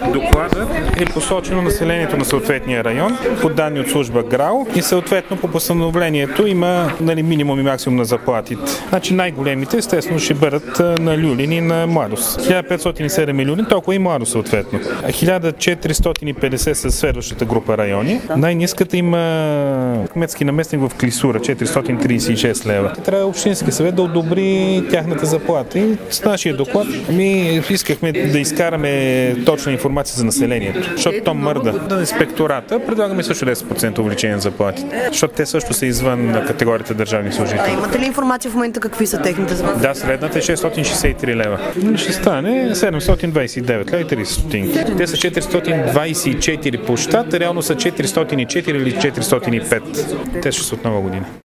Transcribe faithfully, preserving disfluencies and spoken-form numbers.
Докладът е посочено населението на съответния район по данни от служба ГРАО и съответно по постановлението има, нали, минимум и максимум на заплатите. Значи най-големите естествено ще бъдат на Люлин и на Младост. хиляда петстотин и седем е Люлин, толкова и Младост съответно. хиляда четиристотин и петдесет са следващата група райони. Най-ниската има кметски наместник в Клисура, четиристотин тридесет и шест лева. Трябва общински съвет да одобри тяхната заплата. И с нашия доклад ми искахме да изкараме точна информация за населението, защото то мърда. На инспектората предлагаме също десет процента увеличение на заплатите, защото те също са извън категорията държавни служители. А имате ли информация в момента какви са техните заплати? Да, средната е шестстотин шестдесет и три лева. Ще стане седемстотин двадесет и девет лева и тридесет стотинки. Те са четиристотин двадесет и четири по щат, реално са четиристотин и четири или четиристотин и пет. Те ще са от нова година.